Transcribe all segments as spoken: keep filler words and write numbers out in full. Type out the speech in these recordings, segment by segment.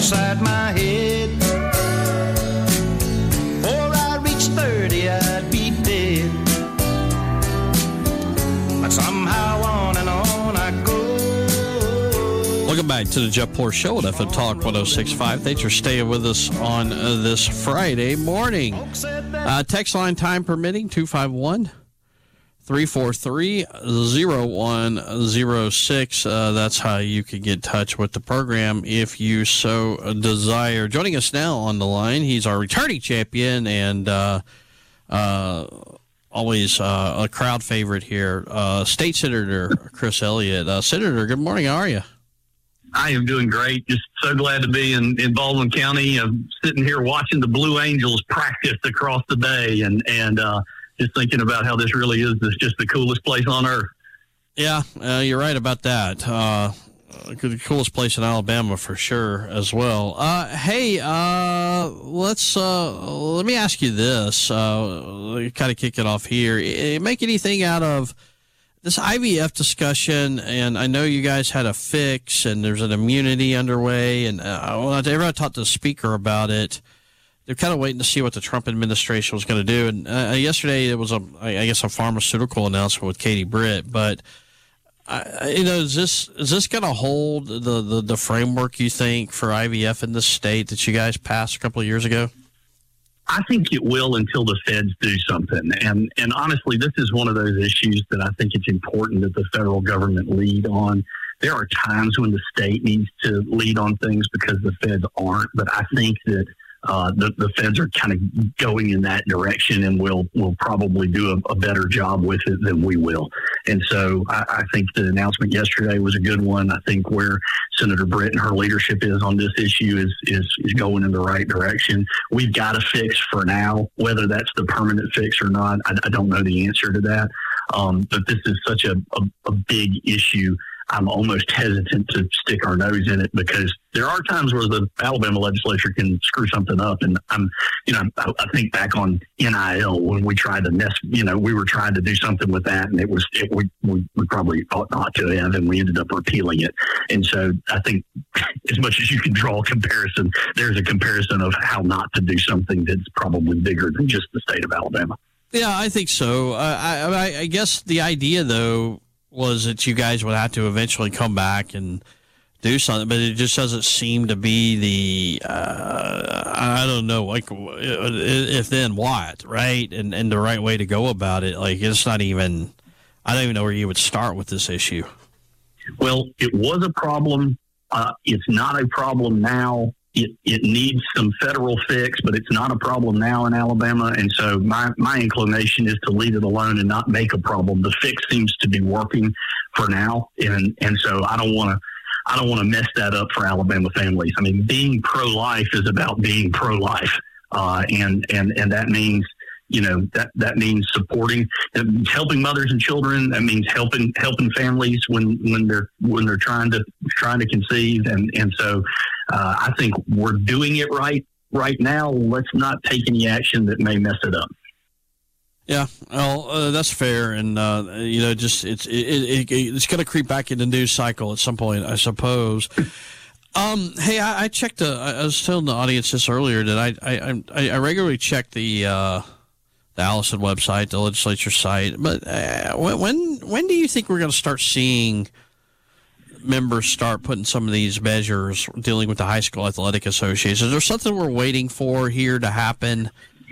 inside my head. Before I reached thirty, I'd be dead. But somehow on and on I go. Welcome back to the Jeff Poor Show at F M Talk one oh six point five. Thanks for staying with us on uh, this Friday morning. Uh, text line time permitting, two five one, three four three, oh one oh six. Uh, that's how you can get in touch with the program if you so desire. Joining us now on the line, he's our returning champion and uh, uh, always uh, a crowd favorite here, uh, State Senator Chris Elliott. Uh, Senator, good morning. How are you? I am doing great. Just so glad to be in, in Baldwin County. I'm sitting here watching the Blue Angels practice across the bay and, and uh, just thinking about how this really is this just the coolest place on earth. Yeah, uh, you're right about that. Uh, the coolest place in Alabama for sure as well. Uh, hey, uh, let's uh, let me ask you this. Uh, kind of kick it off here. Make anything out of this I V F discussion, and I know you guys had a fix, and there's an immunity underway, and uh, whenever I talked to the speaker about it, they're kind of waiting to see what the Trump administration was going to do. And uh, yesterday it was a, I guess, a pharmaceutical announcement with Katie Britt, but uh, you know, is this is this going to hold the, the the framework you think for I V F in this state that you guys passed a couple of years ago? I think it will until the feds do something. And and honestly, this is one of those issues that I think it's important that the federal government lead on. There are times when the state needs to lead on things because the feds aren't. But I think that uh, the, the feds are kind of going in that direction and will will probably do a, a better job with it than we will. And so I, I think the announcement yesterday was a good one. I think where Senator Britt and her leadership is on this issue is, is, is going in the right direction. We've got a fix for now. Whether that's the permanent fix or not, I, I don't know the answer to that. Um, but this is such a, a, a big issue. I'm almost hesitant to stick our nose in it because there are times where the Alabama legislature can screw something up. And I'm, you know, I, I think back on N I L when we tried to mess, you know, we were trying to do something with that and it was, it, we, we, we probably ought not to have, and we ended up repealing it. And so I think as much as you can draw a comparison, there's a comparison of how not to do something that's probably bigger than just the state of Alabama. Yeah, I think so. Uh, I, I, I guess the idea though, was that you guys would have to eventually come back and do something, but it just doesn't seem to be the, uh, I don't know, like, if then what, right? And and the right way to go about it. Like, it's not even, I don't even know where you would start with this issue. Well, it was a problem. Uh, it's not a problem now. It, it needs some federal fix, but it's not a problem now in Alabama. And so my, my inclination is to leave it alone and not make a problem. The fix seems to be working for now. And, and so I don't want to, I don't want to mess that up for Alabama families. I mean, being pro-life is about being pro-life. Uh, and, and, and that means, you know, that, that means supporting, helping mothers and children. That means helping, helping families when, when they're, when they're trying to, trying to conceive. And, and so, Uh, I think we're doing it right right now. Let's not take any action that may mess it up. Yeah, well, uh, that's fair, and uh, you know, just it's it, it, it's going to creep back in the news cycle at some point, I suppose. Um, hey, I, I checked. The, I was telling the audience this earlier that I I, I regularly check the uh, the Allison website, the legislature site. But uh, when when do you think we're going to start seeing members start putting some of these measures dealing with the high school athletic association? Is there something we're waiting for here to happen?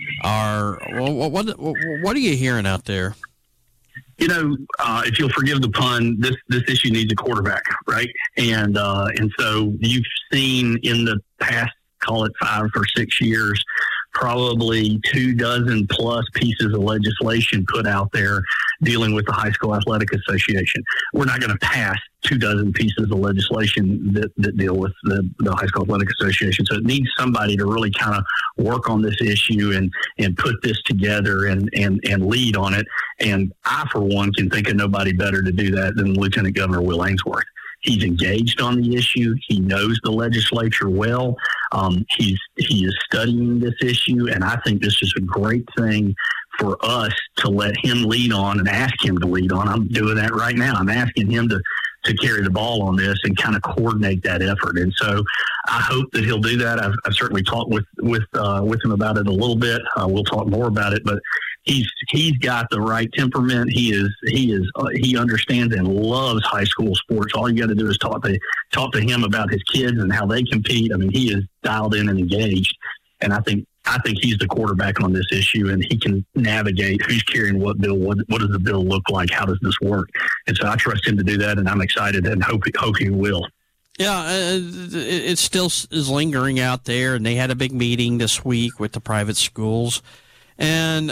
Or what, what, what are you hearing out there? You know, uh, if you'll forgive the pun, this, this issue needs a quarterback, right? And, uh, and so you've seen in the past, call it five or six years, probably two dozen plus pieces of legislation put out there dealing with the High School Athletic Association. We're not going to pass two dozen pieces of legislation that, that deal with the, the High School Athletic Association. So it needs somebody to really kind of work on this issue and, and put this together and, and, and lead on it. And I, for one, can think of nobody better to do that than Lieutenant Governor Will Ainsworth. He's engaged on the issue. He knows the legislature well. Um, he's he is studying this issue, and I think this is a great thing for us to let him lead on and ask him to lead on. I'm doing that right now. I'm asking him to to carry the ball on this and kind of coordinate that effort. And so I hope that he'll do that. I've, I've certainly talked with with uh, with him about it a little bit. Uh, we'll talk more about it, but he's he's got the right temperament. He is he is uh, he understands and loves high school sports. All you got to do is talk to talk to him about his kids and how they compete. I mean, he is dialed in and engaged, and I think I think he's the quarterback on this issue, and he can navigate who's carrying what bill, what what does the bill look like, how does this work, and so I trust him to do that, and I'm excited and hope hope he will. Yeah, uh, it still is lingering out there, and they had a big meeting this week with the private schools, and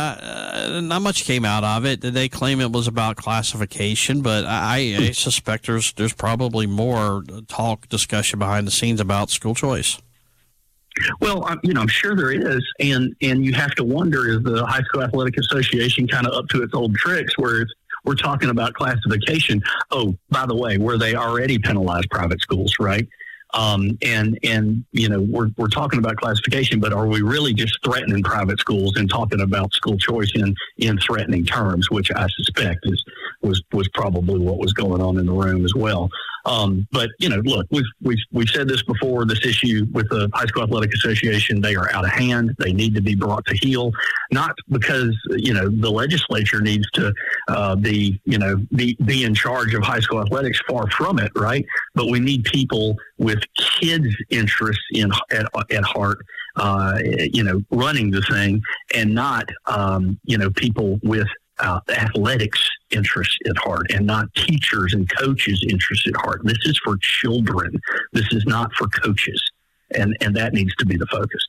uh, not much came out of it. They claim it was about classification, but I, I suspect there's there's probably more talk, discussion behind the scenes about school choice. Well, I'm, you know, I'm sure there is, and and you have to wonder, is the High School Athletic Association kind of up to its old tricks where it's, we're talking about classification? Oh, by the way, where they already penalize private schools, right? Um, and and you know, we're we're talking about classification, but are we really just threatening private schools and talking about school choice in in threatening terms, which I suspect is was was probably what was going on in the room as well. Um, but, you know, look, we've, we've, we've said this before, this issue with the High School Athletic Association, they are out of hand. They need to be brought to heel, not because, you know, the legislature needs to uh, be, you know, be, be in charge of high school athletics, far from it, right? But we need people with kids' interests in at, at heart, uh, you know, running the thing, and not, um, you know, people with Uh, athletics interests at heart, and not teachers and coaches interests at heart. This is for children. This is not for coaches, and and that needs to be the focus.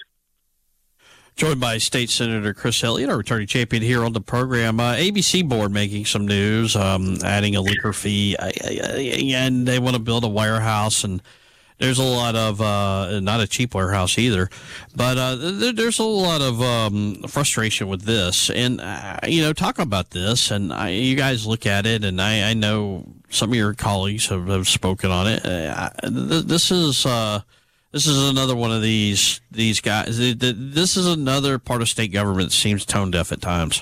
Joined by State Senator Chris Elliott, our returning champion here on the program. Uh, A B C board making some news, um, adding a liquor fee, I, I, and they want to build a warehouse, and there's a lot of, uh, not a cheap warehouse either, but uh, there, there's a lot of um, frustration with this. And, uh, you know, talk about this, and I, you guys look at it, and I, I know some of your colleagues have, have spoken on it. Uh, this is uh, this is another one of these these guys. This is another part of state government that seems tone deaf at times.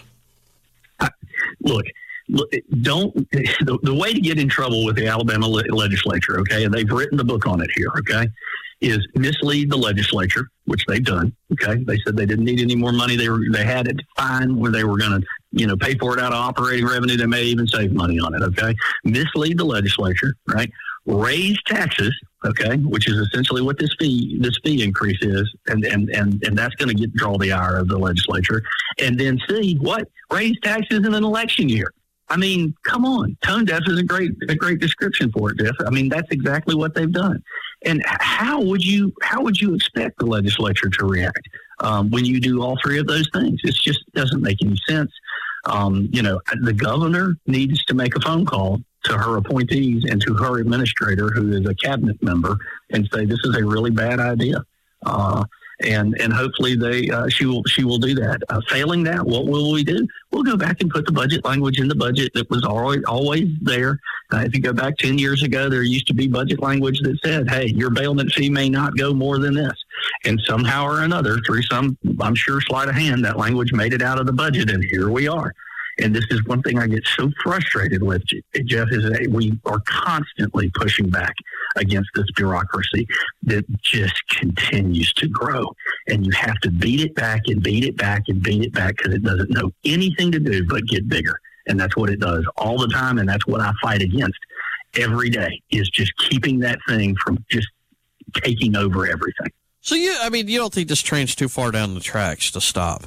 I, look. Don't the, the way to get in trouble with the Alabama le- legislature, okay, and they've written the book on it here, okay, is mislead the legislature, which they've done. Okay, they said they didn't need any more money. They were they had it fine where they were going to, you know, pay for it out of operating revenue. They may even save money on it. Okay, mislead the legislature, right? Raise taxes, okay, which is essentially what this fee this fee increase is, and and and, and that's going to get draw the ire of the legislature. And then see what raise taxes in an election year. I mean, come on. Tone deaf is a great a great description for it, Jeff. I mean, that's exactly what they've done. And how would you how would you expect the legislature to react um, when you do all three of those things? It just doesn't make any sense. Um, you know, the governor needs to make a phone call to her appointees and to her administrator, who is a cabinet member, and say this is a really bad idea. Uh, And and hopefully they uh, she will she will do that. Uh, failing that, what will we do? We'll go back and put the budget language in the budget that was always always there. Uh, if you go back ten years ago, there used to be budget language that said, "Hey, your bailment fee may not go more than this." And somehow or another, through some, I'm sure, sleight of hand, that language made it out of the budget, and here we are. And this is one thing I get so frustrated with, Jeff, is that we are constantly pushing back against this bureaucracy that just continues to grow. And you have to beat it back and beat it back and beat it back because it doesn't know anything to do but get bigger. And that's what it does all the time. And that's what I fight against every day, is just keeping that thing from just taking over everything. So, you, I mean, you don't think this train's too far down the tracks to stop?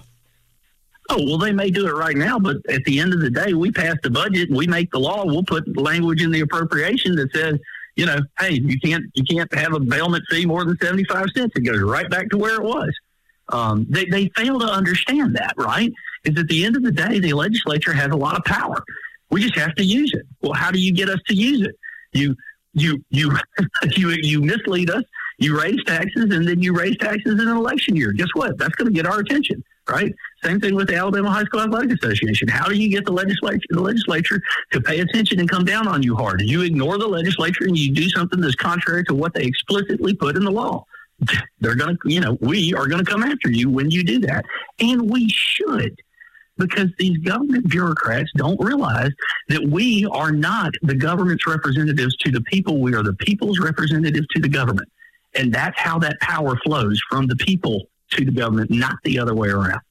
Oh, well, they may do it right now, but at the end of the day, we pass the budget, we make the law, we'll put language in the appropriation that says, you know, hey, you can't you can't have a bailment fee more than seventy-five cents. It goes right back to where it was. Um, they, they fail to understand that, right? Is at the end of the day, the legislature has a lot of power. We just have to use it. Well, how do you get us to use it? You you you you you mislead us. You raise taxes, and then you raise taxes in an election year. Guess what? That's going to get our attention, right? Same thing with the Alabama High School Athletic Association. How do you get the legislature, the legislature to pay attention and come down on you hard? You ignore the legislature and you do something that's contrary to what they explicitly put in the law. They're going to, you know, we are going to come after you when you do that. And we should. because these government bureaucrats don't realize that we are not the government's representatives to the people. We are the people's representatives to the government. And that's how that power flows, from the people to the government, not the other way around.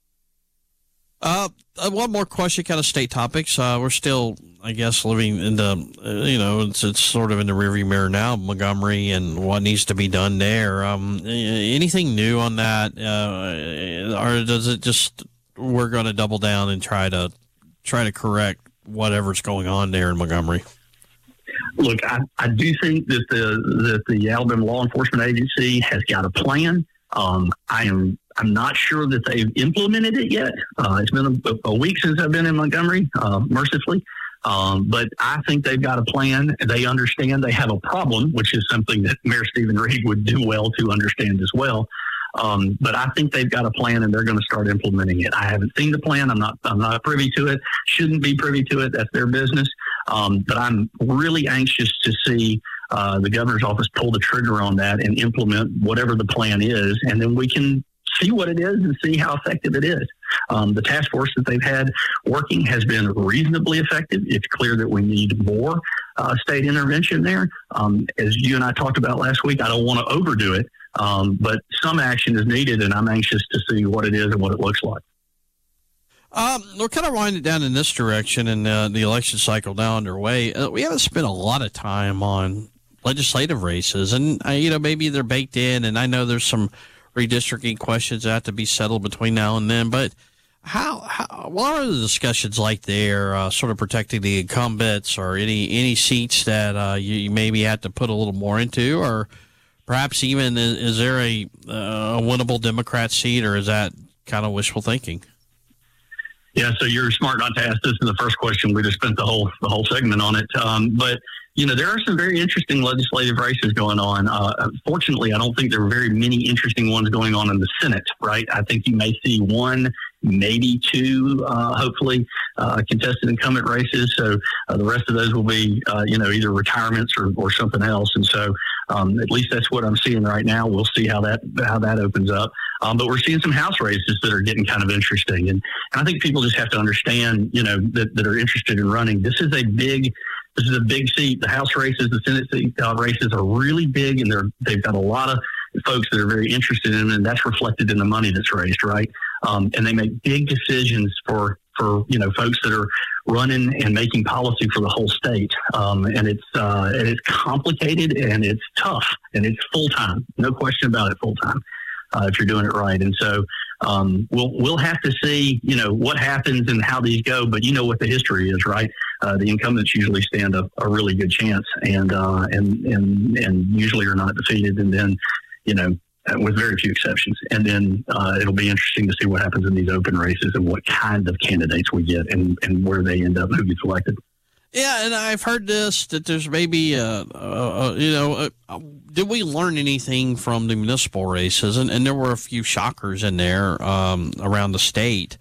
Uh, one more question, kind of state topics. Uh, we're still, I guess, living in the, uh, you know, it's, it's sort of in the rearview mirror now, Montgomery and what needs to be done there. Um, anything new on that? Uh, or does it just, we're going to double down and try to, try to correct whatever's going on there in Montgomery? Look, I, I do think that the, that the Alabama Law Enforcement Agency has got a plan. Um, I am, I'm not sure that they've implemented it yet. Uh, it's been a, a week since I've been in Montgomery, uh, mercifully. Um, but I think they've got a plan. They understand they have a problem, which is something that Mayor Stephen Reed would do well to understand as well. Um, but I think they've got a plan, and they're going to start implementing it. I haven't seen the plan. I'm not, I'm not privy to it. Shouldn't be privy to it. That's their business. Um, but I'm really anxious to see uh, the governor's office pull the trigger on that and implement whatever the plan is. And then we can see what it is and see how effective it is. Um, the task force that they've had working has been reasonably effective. It's clear that we need more uh, state intervention there. Um, as you and I talked about last week, I don't want to overdo it, um, but some action is needed, and I'm anxious to see what it is and what it looks like. Um, we're kind of winding down in this direction, and uh, the election cycle now underway. Uh, we haven't spent a lot of time on legislative races, and uh, you know, maybe they're baked in, and I know there's some redistricting questions that have to be settled between now and then, but how, how what are the discussions like there, uh, sort of protecting the incumbents, or any any seats that uh, you, you maybe have to put a little more into, or perhaps even is, is there a, uh, a winnable Democrat seat, or is that kind of wishful thinking? Yeah, so you're smart not to ask this in the first question. We just spent the whole the whole segment on it. Um, but, you know, there are some very interesting legislative races going on. Uh, fortunately, I don't think there are very many interesting ones going on in the Senate, right? I think you may see one, maybe two, uh, hopefully, uh, contested incumbent races. So uh, the rest of those will be, uh, you know, either retirements or, or something else. And so um, at least that's what I'm seeing right now. We'll see how that how that opens up. Um, but we're seeing some House races that are getting kind of interesting. And, and I think people just have to understand, you know, that, that are interested in running. This is a big, this is a big seat. The House races, the Senate seat, uh, races are really big, and they're, they've got a lot of folks that are very interested in them, and that's reflected in the money that's raised, right? Um, and they make big decisions for, for, you know, folks that are running and making policy for the whole state. Um, and it's, uh, and it's complicated, and it's tough, and it's full time. No question about it, full time. Uh, if you're doing it right. And so um, we'll we'll have to see, you know, what happens and how these go. But you know what the history is, right? Uh, the incumbents usually stand a, a really good chance, and uh, and and and usually are not defeated. And then, you know, with very few exceptions. And then uh, it'll be interesting to see what happens in these open races and what kind of candidates we get, and, and where they end up, who gets elected. Yeah, and I've heard this, that there's maybe, uh, uh, you know, uh, did we learn anything from the municipal races? And, and there were a few shockers in there um, around the state.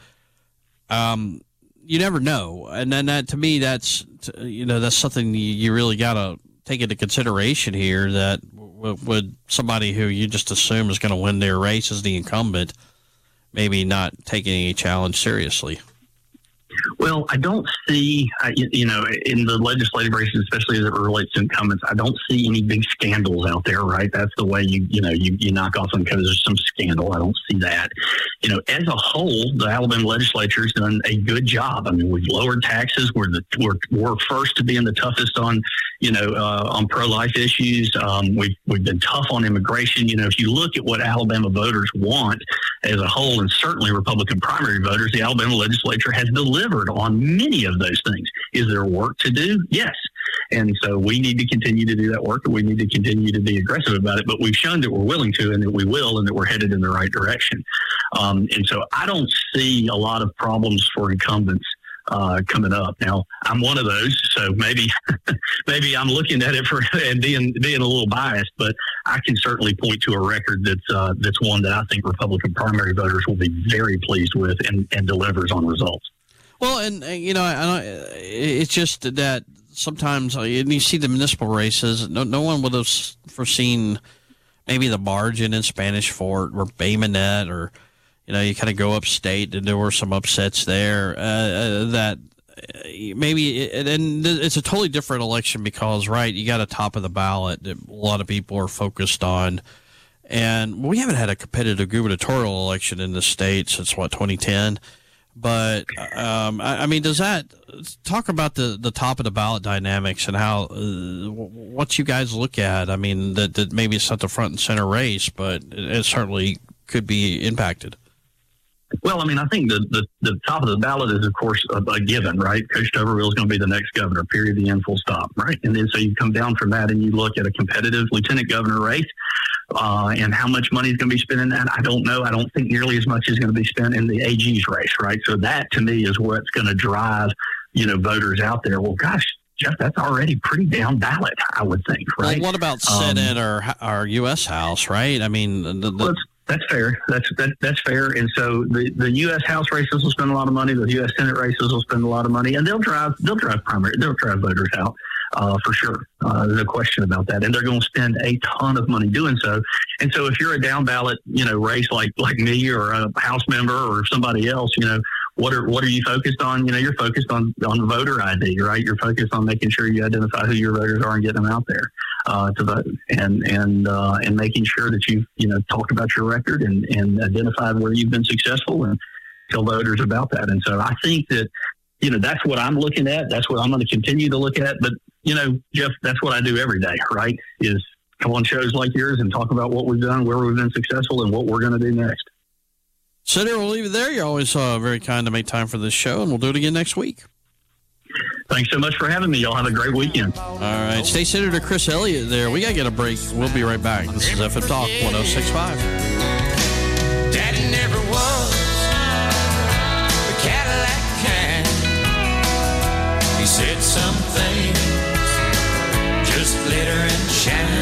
Um, you never know. And then that, to me, that's, you know, that's something you, you really got to take into consideration here, that w- would somebody who you just assume is going to win their race as the incumbent maybe not taking any challenge seriously. Well, I don't see, uh, you, you know, in the legislative races, especially as it relates to incumbents, I don't see any big scandals out there, right? That's the way you, you know, you, you knock off them because there's some scandal. I don't see that. You know, as a whole, the Alabama legislature has done a good job. I mean, we've lowered taxes. We're the we're, we're first to be in the toughest on, you know, uh, on pro-life issues. Um, we've we've been tough on immigration. You know, if you look at what Alabama voters want as a whole, and certainly Republican primary voters, the Alabama legislature has delivered on many of those things. Is there work to do? Yes. And so we need to continue to do that work, and we need to continue to be aggressive about it. But we've shown that we're willing to, and that we will, and that we're headed in the right direction. Um, and so I don't see a lot of problems for incumbents uh, coming up. Now, I'm one of those, so maybe maybe I'm looking at it for and being being a little biased, but I can certainly point to a record that's uh, that's one that I think Republican primary voters will be very pleased with, and, and delivers on results. Well, and, you know, I, it's just that sometimes and you see the municipal races, no, no one would have foreseen maybe the margin in Spanish Fort or Bay Minette or, you know, you kind of go upstate, and there were some upsets there uh, uh, that maybe, and it's a totally different election because, right, you got a top of the ballot that a lot of people are focused on. And we haven't had a competitive gubernatorial election in the state since, what, twenty ten? But, um, I, I mean, does that talk about the, the top of the ballot dynamics and how uh, what you guys look at? I mean, that, that maybe it's not the front and center race, but it certainly could be impacted. Well, I mean, I think the, the, the top of the ballot is, of course, a, a given, right? Coach Tuberville is going to be the next governor, period, the end, full stop, right? And then so you come down from that and you look at a competitive lieutenant governor race uh, and how much money is going to be spent in that. I don't know. I don't think nearly as much is going to be spent in the A G's race, right? So that, to me, is what's going to drive, you know, voters out there. Well, gosh, Jeff, that's already pretty down ballot, I would think, right? Well, what about Senate um, or, or U S House, right? I mean, the, the, well, that's fair. That's that, that's fair. And so the, the U S House races will spend a lot of money. The U S Senate races will spend a lot of money, and they'll drive they'll drive primary they'll drive voters out uh, for sure. Uh, there's no question about that. And they're going to spend a ton of money doing so. And so if you're a down ballot, you know, race like like me or a House member or somebody else, you know, what are what are you focused on? You know, you're focused on on voter I D, right? You're focused on making sure you identify who your voters are and getting them out there uh, to vote, and and uh, and making sure that you you know talked about your record and and identified where you've been successful and tell voters about that. And so I think that you know that's what I'm looking at. That's what I'm going to continue to look at. But you know, Jeff, that's what I do every day, right? Is come on shows like yours and talk about what we've done, where we've been successful, and what we're going to do next. Senator, we'll leave it there. You're always uh, very kind to make time for this show, and we'll do it again next week. Thanks so much for having me. Y'all have a great weekend. All right. State Senator Chris Elliott there. We got to get a break. We'll be right back. This is F M Talk one oh six point five. Daddy never was a Cadillac kind. He said some things just glitter and shine.